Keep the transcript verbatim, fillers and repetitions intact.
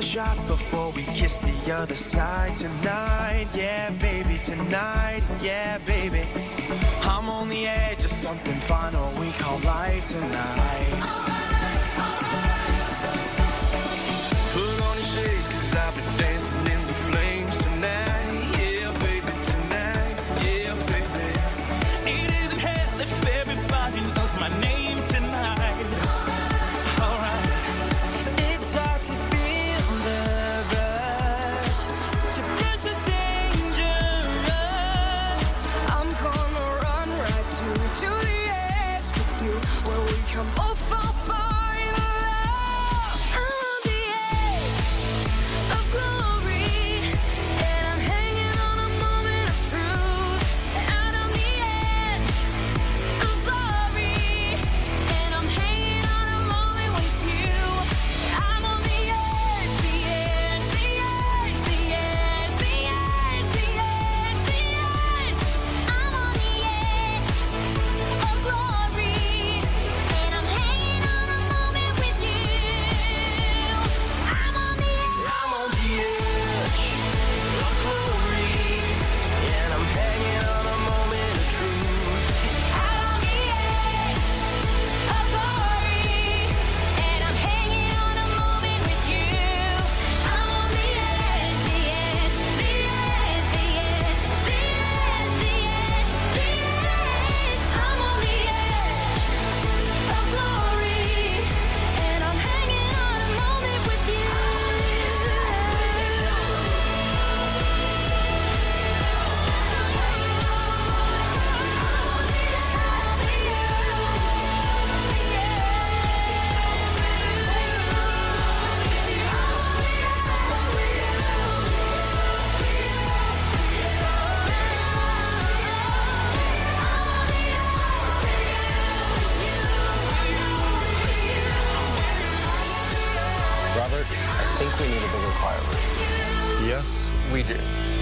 shot before we kiss the other side tonight. Yeah, baby, tonight. Yeah, baby. I'm on the edge of something final we call life tonight. Put on your shades, cause I've been dancing in the flames tonight. Yeah, baby, tonight. Yeah, baby. It isn't hell if everybody knows my name tonight. Alright. It's hard to feel the rush, to push it dangerous. I'm gonna run right to, to the edge with you, where we can both fall far in love. I'm on the edge of glory, and I'm hanging on a moment of truth. Out on the edge of glory, and I'm hanging on a moment with you. I'm on the edge, the edge, the edge, the edge, the edge, the edge, the edge. I'm on the edge of glory, and I'm hanging on a moment with you. I'm on the edge. I'm on the edge of glory, and I'm hanging on a moment of truth. Out on the edge of glory, and I'm hanging on a moment with you. I'm on the edge, the edge, the edge, the edge, the edge, the edge, the edge. I'm on the edge of glory, and I'm hanging on a moment with you. Robert, I think we need a bigger choir room. Yes, we do.